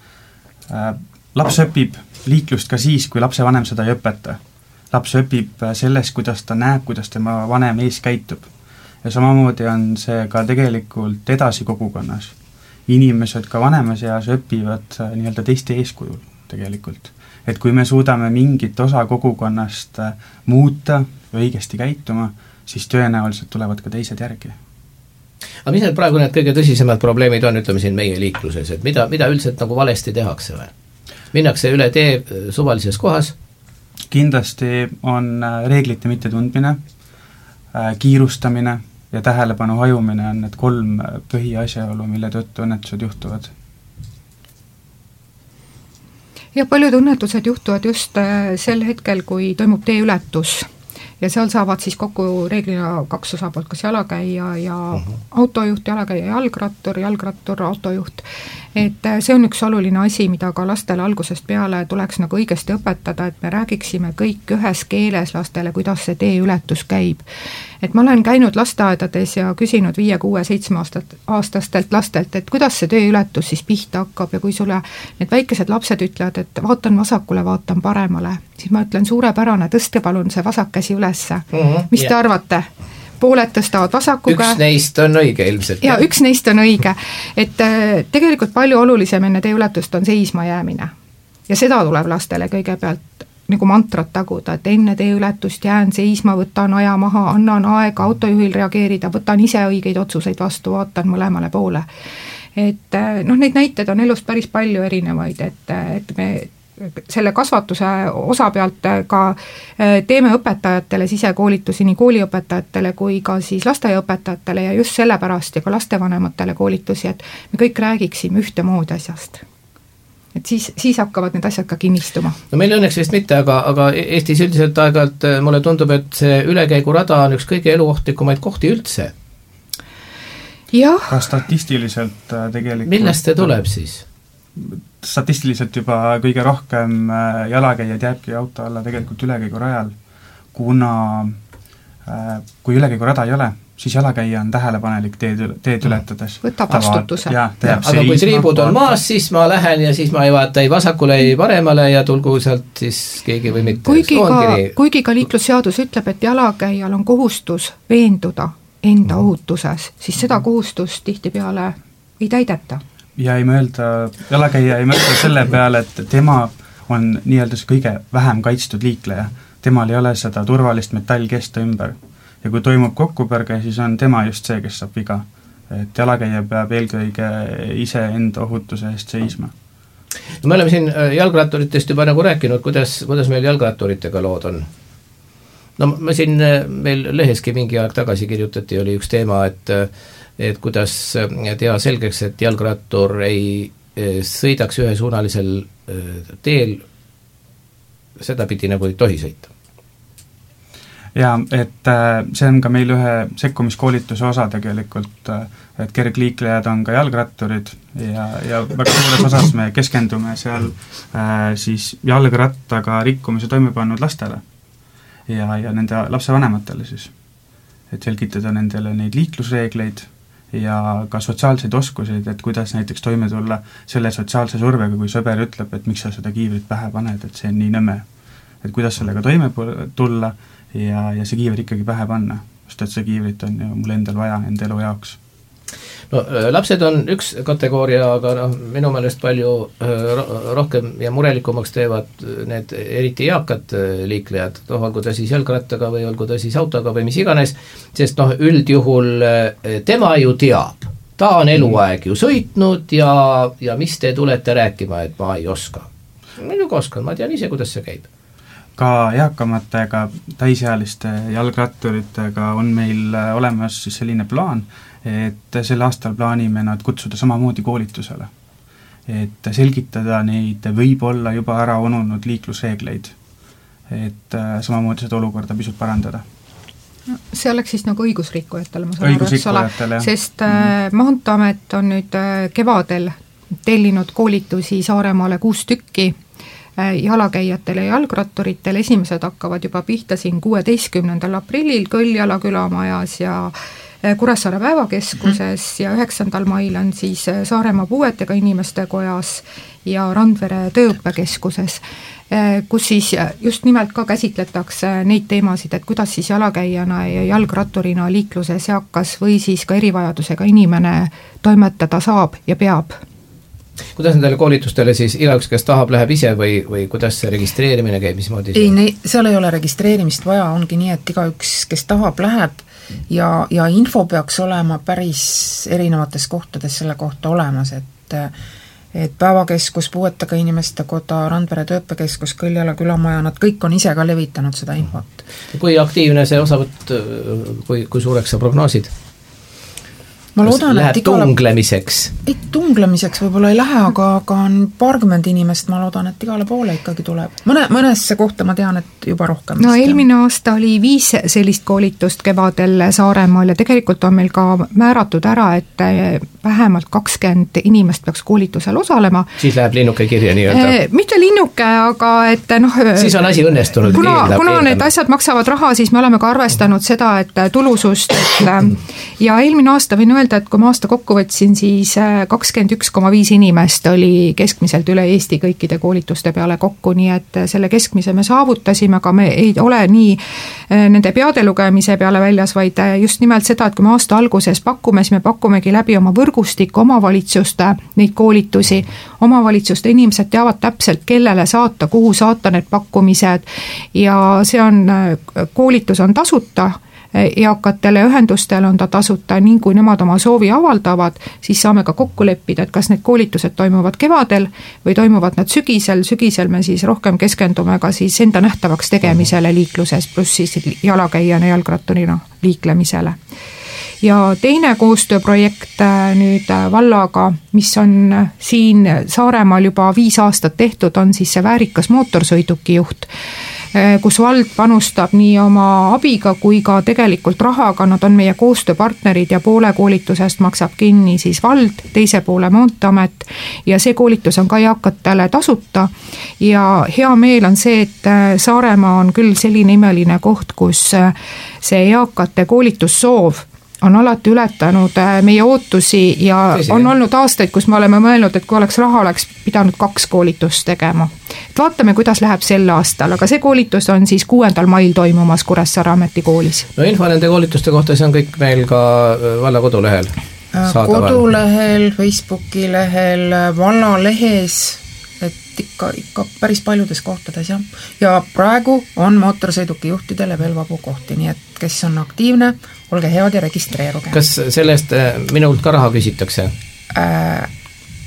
laps õpib liiklust ka siis, kui lapsevanem seda ei õpeta. Laps õpib sellest, kuidas ta näeb, kuidas tema vanem ees käitub. Ja samamoodi on see ka tegelikult edasi kogukonnas. Inimesed ka vanemas eas õpivad nii-öelda teiste eeskujul tegelikult. Et kui me suudame mingit osa kogukonnast muuta või õigesti käituma, siis tõenäoliselt tulevad ka teised järgi. Aga mis need praegu need kõige tõsisemad probleemid on, ütleme siin meie liikluses, et mida üldiselt nagu valesti tehakse või? Minnakse üle tee suvalises kohas? Kindlasti on reeglite mittetundmine, kiirustamine ja tähelepanu hajumine on need 3 põhiasjaolu, mille tõttu õnnetused juhtuvad. Ja paljud õnnetused juhtuvad just sel hetkel, kui toimub teeületus ja seal saavad siis kokku reeglina 2 osapoolt, kas jalakäija ja autojuht, jalakäija jalgrattur, autojuht. Et see on üks oluline asi, mida ka lastele algusest peale tuleks nagu õigesti õpetada, et me räägiksime kõik ühes keeles lastele, kuidas see teeületus käib. Et ma olen käinud lasteaedades ja küsinud 5, 6, 7 aastastelt lastelt, et kuidas see teeületus siis pihta hakkab ja kui sulle need väikesed lapsed ütlevad, et vaatan vasakule, vaatan paremale, siis ma ütlen suurepärane, tõstke palun see vasak käsi ülesse. Mis te arvate? Pooled tõstavad vasakuga. Üks neist on õige ilmselt. Ja üks neist on õige. Et tegelikult palju olulisem enne teeületust on seisma jäämine. Ja seda tuleb lastele kõigepealt nagu mantrat taguda, et enne teeületust jään seisma, võtan aja maha, annan aega autojuhil reageerida, võtan ise õigeid otsuseid vastu, vaatan mõlemale poole. Et neid näited on elust päris palju erinevaid, et me selle kasvatuse osa pealt ka teeme õpetajatele sisekoolitusi nii kooliõpetajatele kui ka siis lasteaiaõpetajatele ja just sellepärast ja ka lastevanematele koolitusi, et me kõik räägiksime ühtemoodi asjast. Et siis hakkavad need asjad ka kinnistuma. No meil õnneks vist mitte, aga Eestis üldiselt aeg-ajalt mulle tundub, et see ülekäigurada on üks kõige eluohtikumaid kohti üldse. Ja. Ka statistiliselt tegelikult. Millest see tuleb siis? Statistiliselt juba kõige rohkem jalakäijad jääbki auto alla tegelikult ülekäigurajal, kuna kui ülekäigurada ei ole, siis jalakäija on tähelepanelik teed ületades. Võtab vastutuse. Aga kui triibud on maas, siis ma lähen ja siis ma ei vaata ei vasakule, ei paremale ja tulgu sealt siis keegi või mitte. Kuigi ka liiklusseadus ütleb, et jalakäijal on kohustus veenduda enda ohutuses, siis seda kohustust tihtipeale ei täideta. Ja jalakäija ei mõelda selle peale, et tema on nii-öelda see kõige vähem kaitstud liikleja. Temal ei ole seda turvalist metallkesta ümber. Ja kui toimub kokkupõrge, siis on tema just see, kes saab viga. Et jalakäija peab eelkõige ise enda ohutuse eest seisma. No me oleme siin jalgratturitest juba nagu rääkinud, kuidas meil jalgratturitega lood on? no ma siin meil leheski mingi aeg tagasi kirjutati, oli üks teema, et kuidas teha selgeks, et jalgrattur ei sõidaks ühesuunalisel teel, seda pidi nagu ei tohi sõita. Ja et see on ka meil ühe sekkumiskoolituse osa tegelikult, et kergliiklejad on ka jalgratturid ja väga suures osas me keskendume seal siis jalgrattaga rikkumise toime pannud lastele ja nende lapsevanematele siis, et selgitada nendele neid liiklusreegleid ja ka sotsiaalseid oskuseid, et kuidas näiteks toime tulla selle sotsiaalse survega, kui sõber ütleb, et miks sa seda kiivrit pähe paned, et see on nii nõme. Et kuidas sellega toime tulla ja see kiivrit ikkagi pähe panna, sest et see kiivrit on ju mul endal vaja enda elu jaoks. No lapsed on üks kategooria, aga minu meelest palju rohkem ja murelikumaks teevad need eriti eakad liiklejad, olgu ta siis jalgrattaga või olgu ta siis autoga või mis iganes, sest üldjuhul tema ju teab, ta on eluaeg ju sõitnud ja mis te tulete rääkima, et ma ei oska. Minuga oskan, ma tean ise, kuidas see käib. Ka eakamatega, täisealiste jalgratturitega on meil olemas siis selline plaan, et sel aastal plaanime nad kutsuda samamoodi koolitusele. Et selgitada neid võib-olla juba ära ununud liiklusreegleid, et samamoodi seda olukorda pisut parandada. See oleks siis nagu õigusrikkujatele, ma saan aru, sest Maanteeamet on nüüd kevadel tellinud koolitusi Saaremaale 6 tükki, jalakäijatele ja jalgratturitele, esimesed hakkavad juba pihta siin 16. aprillil Kõljala külamajas ja Kuressaare päevakeskuses ja 9. mail on siis Saaremaa puuetega inimeste kojas ja Randvere tööõppekeskuses, kus siis just nimelt ka käsitletakse neid teemasid, et kuidas siis jalakäijana ja jalgratturina liikluses eakas või siis ka erivajadusega inimene toimetada saab ja peab. Kuidas nendele koolitustele siis igaüks, kes tahab, läheb ise või kuidas see registreerimine käib, mismoodi? Ei, seal ei ole registreerimist vaja, ongi nii, et igaüks, kes tahab, läheb ja info peaks olema päris erinevates kohtades selle kohta olemas, et päevakeskus, puuetega inimeste koda, Randvere tööõppekeskus, Kõljala külamaja, nad kõik on ise ka levitanud seda infot. Kui aktiivne see osavõtt, kui suureks sa prognoosid? Ma loodan, läheb tunglemiseks? Ei, tunglemiseks võib-olla ei lähe, aga on paarkümmend inimest, ma loodan, et igale poole ikkagi tuleb. Mõnesse kohta ma tean, et juba rohkem. No eelmine aasta oli 5 sellist koolitust kevadel Saaremaal ja tegelikult on meil ka määratud ära, et vähemalt 20 inimest peaks koolitusel osalema. Siis läheb linnuke kirja nii-öelda? Mitte linnuke, aga et siis on asi õnnestunud. Kuna need asjad maksavad raha, siis me oleme ka arvestanud seda, et tulusust ja eelmine aasta võin öelda, et kui ma aasta kokku võtsin, siis 21,5 inimest oli keskmiselt üle Eesti kõikide koolituste peale kokku, nii et selle keskmise me saavutasime, aga me ei ole nii nende peade lugemise peale väljas, vaid just nimelt seda, et kui me aasta alguses pakume, siis me pakumegi läbi oma võrgustik omavalitsuste neid koolitusi. Omavalitsuste inimesed teavad täpselt, kellele saata, kuhu saata need pakkumised ja see on, koolitus on tasuta, eakatele ühendustele on ta tasuta, nii kui nemad oma soovi avaldavad, siis saame ka kokku leppida, et kas need koolitused toimuvad kevadel või toimuvad nad sügisel me siis rohkem keskendume ka siis enda nähtavaks tegemisele liikluses, pluss siis jalakäijana jalgratturina liiklemisele. Ja teine koostööprojekt nüüd vallaga, mis on siin Saaremaal juba 5 aastat tehtud, on siis see väärikas mootorsõidukijuht, kus vald panustab nii oma abiga kui ka tegelikult rahaga, nad on meie koostööpartnerid ja poole koolitusest maksab kinni siis vald, teise poole Maanteeamet ja see koolitus on ka eakatele tasuta ja hea meel on see, et Saaremaa on küll selline imeline koht, kus see eakate koolitussoov on alati ületanud meie ootusi ja on olnud aastaid, kus me oleme mõelnud, et kui oleks raha, oleks pidanud 2 koolitust tegema. Et vaatame, kuidas läheb sel aastal, aga see koolitus on siis 6. mail toimumas Kuressaare ametikoolis. No info nende koolituste kohta, see on kõik meil ka valla kodulehel saadaval. Kodulehel, Facebooki lehel, valla lehes, et ikka päris paljudes kohtades jah. Ja praegu on mootorsõidukijuhtidele veel vabu kohti, nii et kes on aktiivne, olge head ja registreeruge. Kas sellest minult ka raha küsitakse?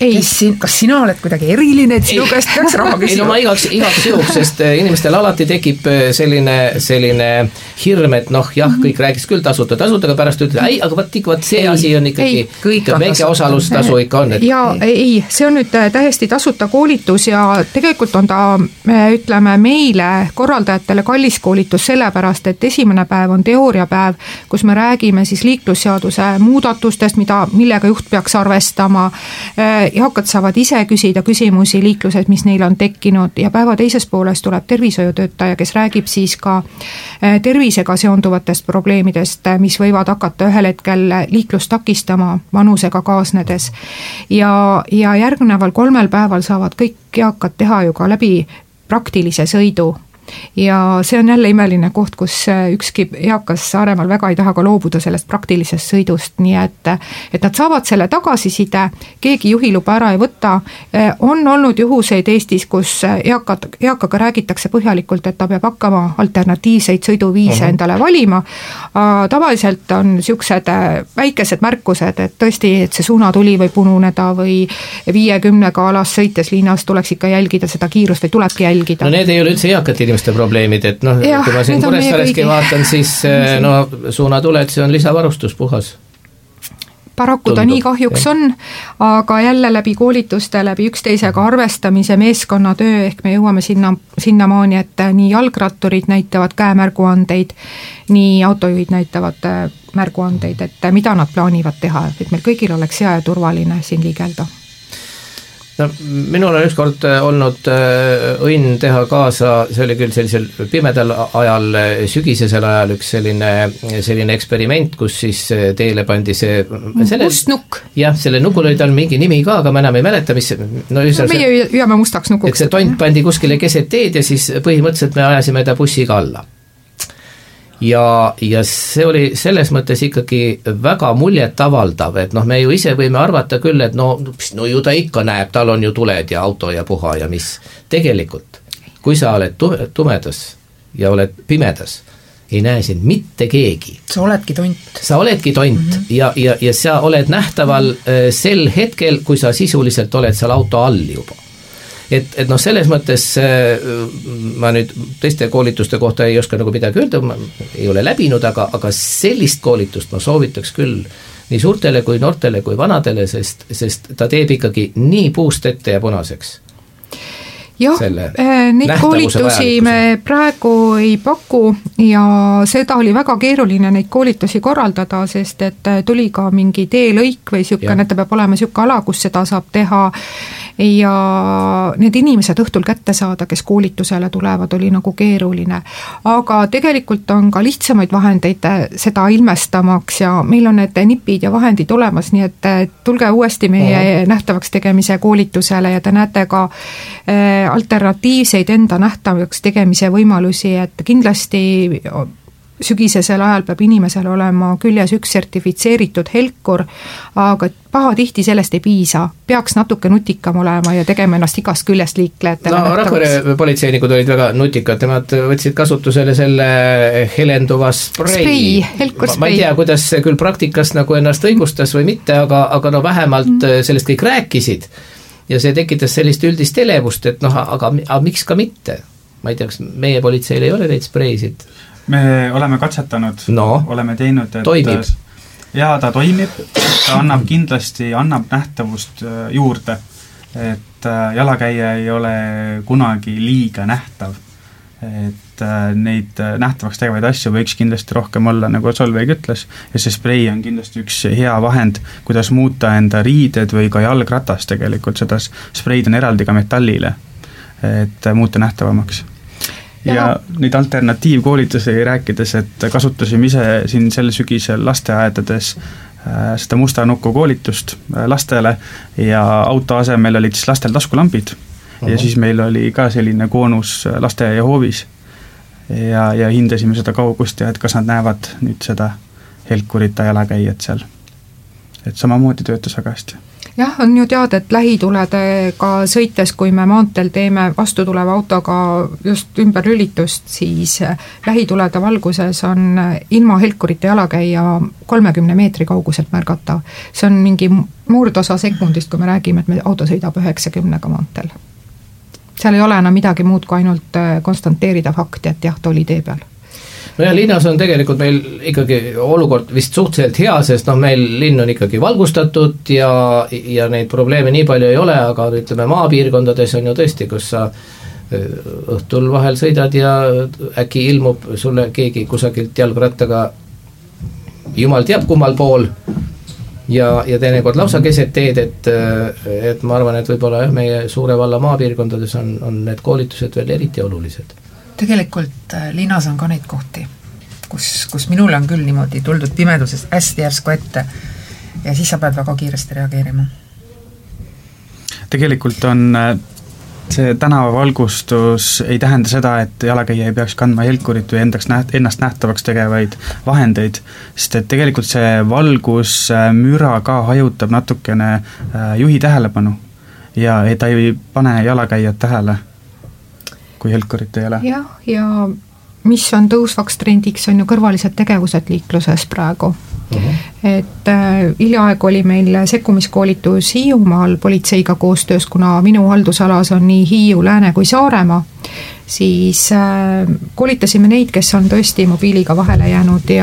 kas sina oled kuidagi eriline, et sinu käest peaks raha küsima? Ei, no ma igaks juhuks, sest inimestel alati tekib selline hirm, et kõik räägis küll tasuta, aga pärast ütled, aga võt see asi on ikkagi väike osalustasu ikka on. Ja ei, see on nüüd täiesti tasuta koolitus ja tegelikult on ta, ütleme, meile korraldajatele kallis koolitus sellepärast, et esimene päev on teooriapäev, kus me räägime siis liiklusseaduse muudatustest, millega juht peaks arvestama. Eakad saavad ise küsida küsimusi liikluses, mis neil on tekkinud ja päeva teises pooles tuleb tervishoiutöötaja, kes räägib siis ka tervisega seonduvatest probleemidest, mis võivad hakata ühel hetkel liiklust takistama vanusega kaasnedes. Ja järgneval 3 päeval saavad kõik eakad teha ju ka läbi praktilise sõidu. Ja see on jälle imeline koht, kus ükski eakas Saaremaal väga ei taha ka loobuda sellest praktilisest sõidust, nii et nad saavad selle tagasiside, keegi juhiluba ära ei võta. On olnud juhuseid Eestis, kus eakaga räägitakse põhjalikult, et ta peab hakkama alternatiivseid sõiduviise endale valima. Tavaliselt on niisugused väikesed märkused, et tõesti, et see suunatuli võib ununeda või 50 alas sõites linnas tuleks ikka jälgida seda kiirust või tulebki jälgida. No need ei ole üldse eakad inimeste probleemid, et kui ma siin Kuressaareski vaatan, siis suunatuled, see on lisavarustus puhas. Paraku ta nii kahjuks on, aga jälle läbi koolituste, läbi üksteisega arvestamise meeskonnatöö, ehk me jõuame sinnamaani, et nii jalgratturid näitavad käemärguandeid, nii autojuhid näitavad märguandeid, et mida nad plaanivad teha, et meil kõigil oleks hea ja turvaline siin liigelda. No, minul on ükskord olnud õnn teha kaasa, see oli küll sellisel pimedal ajal, sügisesel ajal üks selline eksperiment, kus siis teele pandi see mustnukk. Jah, selle nukul oli tal mingi nimi ka, aga ma enam ei mäleta, mis meie jääme mustaks nukuks. Et see tont pandi kuskile keset teed ja siis põhimõtteliselt me ajasime ta bussiga alla. Ja see oli selles mõttes ikkagi väga muljet avaldav, et me ju ise võime arvata küll, et no ju ta ikka näeb, tal on ju tuled ja auto ja puha ja mis. Tegelikult, kui sa oled tumedas ja oled pimedas, ei näe sind mitte keegi. Sa oledki tont. Ja sa oled nähtaval sel hetkel, kui sa sisuliselt oled seal auto all juba. Et selles mõttes ma nüüd teiste koolituste kohta ei oska nagu midagi öelda, ma ei ole läbinud, aga sellist koolitust ma soovitaks küll nii suurtele kui noortele kui vanadele, sest ta teeb ikkagi nii puust ette ja punaseks. Jah, neid koolitusi me praegu ei paku ja seda oli väga keeruline neid koolitusi korraldada, sest et tuli ka mingi teelõik või siukene, et ta peab olema siuke ala, kus seda saab teha ja need inimesed õhtul kätte saada, kes koolitusele tulevad, oli nagu keeruline. Aga tegelikult on ka lihtsamaid vahendeid seda ilmestamaks ja meil on need nipid ja vahendid olemas, nii et tulge uuesti meie nähtavaks tegemise koolitusele ja te näete ka alternatiivseid enda nähtavaks tegemise võimalusi, et kindlasti sügisesel ajal peab inimesel olema küljes üks sertifitseeritud helkur, aga pahatihti sellest ei piisa, peaks natuke nutikam olema ja tegema ennast igast küljest liiklejatele nähtavaks. Rakvere politseinikud olid väga nutikad, nemad võtsid kasutusele selle helenduva sprei. Ma ei tea, kuidas see küll praktikas nagu ennast õigustas või mitte, aga vähemalt sellest kõik rääkisid. Ja see tekitas sellist üldist elevust, et aga miks ka mitte? Ma ei tea, kas meie politseil ei ole neid spreisid? Me oleme katsetanud, oleme teinud, et toimib. Ja ta toimib, ta annab nähtavust juurde, et jalakäija ei ole kunagi liiga nähtav, et neid nähtavaks tegevaid asju võiks kindlasti rohkem olla, nagu Solveig ütles, ja see sprei on kindlasti üks hea vahend, kuidas muuta enda riided või ka jalgratas tegelikult, seda spreid on eraldi ka metallile, et muuta nähtavamaks. Ja neid alternatiivkoolitusi rääkides, et kasutasime ise siin sel sügisel lasteaedades seda musta nuku koolitust lastele ja auto asemel olid siis lastel taskulambid ja siis meil oli ka selline koonus lasteaia hoovis ja hindasime seda kaugust ja et kas nad näevad nüüd seda helkurit ja jalakäijat seal. Et samamoodi töötas väga hästi. jah, on ju teada, et lähituledega sõites, kui me maanteel teeme vastutuleva autoga just ümber lülitust, siis lähitulede valguses on ilma helkurite jalakäija 30 meetri kauguselt märgatav. See on mingi murdosa sekundist, kui me räägime, et me auto sõidab 90 maanteel. Seal ei ole enam midagi muud kui ainult konstanteerida fakti, et jah, ta oli tee peal. No ja linnas on tegelikult meil ikkagi olukord vist suhteliselt hea, sest meil linn on ikkagi valgustatud ja neid probleeme nii palju ei ole, aga ütleme maapiirkondades on ju tõesti, kus sa õhtul vahel sõidad ja äkki ilmub sulle keegi kusagilt jalgrattaga jumal teab kummal pool ja teinekord lausa keset teed, et ma arvan, et võib-olla meie suure valla maapiirkondades on need koolitused veel eriti olulised. Tegelikult linnas on ka neid kohti, kus minule on küll niimoodi tuldud pimedusest hästi järsku ette ja siis sa pead väga kiiresti reageerima. Tegelikult on see tänavavalgustus ei tähenda seda, et jalakäija ei peaks kandma helkurit või ennast nähtavaks tegevaid vahendeid, sest et tegelikult see valgusmüra ka hajutab natukene juhi tähelepanu ja ta ei pane jalakäijat tähele, kui helkurit ei ole. Jah, ja mis on tõusvaks trendiks, on ju kõrvalised tegevused liikluses praegu. Et hiljaaegu oli meil sekkumiskoolitus Hiiumaal politseiga koostöös, kuna minu haldusalas on nii Hiiu, Lääne kui Saaremaa, siis koolitasime neid, kes on tõesti mobiiliga vahele jäänud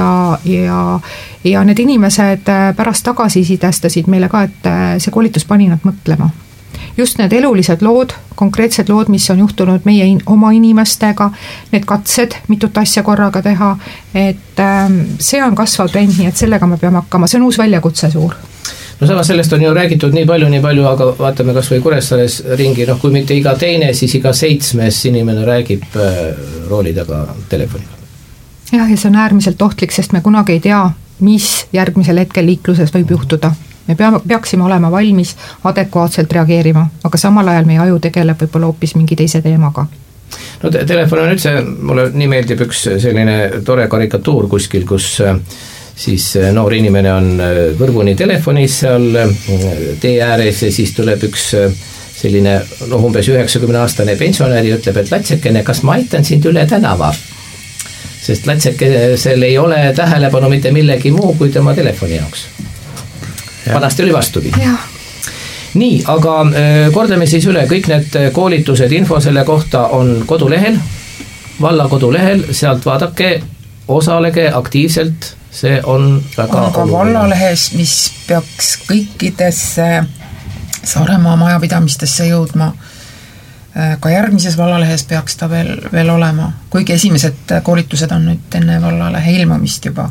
ja need inimesed pärast tagasisidestasid meile ka, et see koolitus pani nad mõtlema. Just need elulised lood, konkreetsed lood, mis on juhtunud meie oma inimestega, need katsed, mitut asja korraga teha, et see on kasvav trend, nii et sellega me peame hakkama, see on uus väljakutse suur. No samas sellest on ju räägitud nii palju, aga vaatame kas või Kuressaares ringi, kui mitte iga teine, siis iga 7. inimene räägib rooli taga telefoniga. Jah, ja see on äärmiselt ohtlik, sest me kunagi ei tea, mis järgmisel hetkel liikluses võib juhtuda. Me peaksime olema valmis adekvaatselt reageerima, aga samal ajal meie aju tegeleb võib-olla hoopis mingi teise teemaga. No telefon on üldse, mulle nii meeldib üks selline tore karikatuur kuskil, kus siis noor inimene on kõrvuni telefonis seal tee ääres ja siis tuleb üks selline umbes 90-aastane pensionär ja ütleb, et Latsekene, kas ma aitan sind üle tänava? Sest Latsekesel ei ole tähelepanu mitte millegi muu kui tema telefoni jaoks. Vanasti oli vastupidi. Nii, aga kordame siis üle, kõik need koolitused, info selle kohta on kodulehel, valla kodulehel, sealt vaadake, osalege aktiivselt, see on väga on ka vallalehes, mis peaks kõikidesse Saaremaa majapidamistesse jõudma, ka järgmises vallalehes peaks ta veel olema, kuigi esimesed koolitused on nüüd enne vallalehe ilmumist juba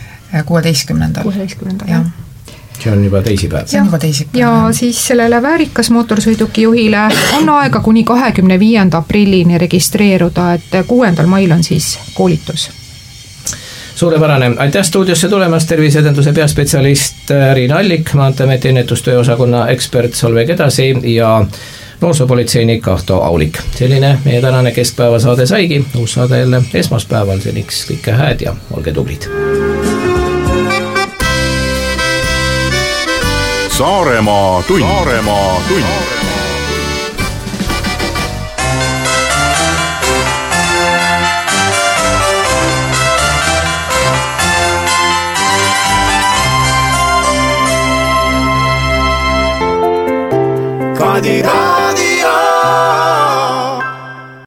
16. jah. See on juba teisipäev. See on juba teisipäev. Ja siis sellele väärikas mootorsõiduki juhile on aega kuni 25. aprillini registreeruda, et 6. mail on siis koolitus. Suurepärane, aitäh stuudiosse tulemast, terviseedenduse peaspetsialist Riina Allik, Maanteeameti ennetustöö osakonna ekspert Solveig Edasi ja noorsoopolitseinik Ahto Aulik. Selline meie tänane keskpäevasaade saigi, uus saade jälle esmaspäeval, seniks kõike hääd ja olge tublid. Saaremaa tund. Kadi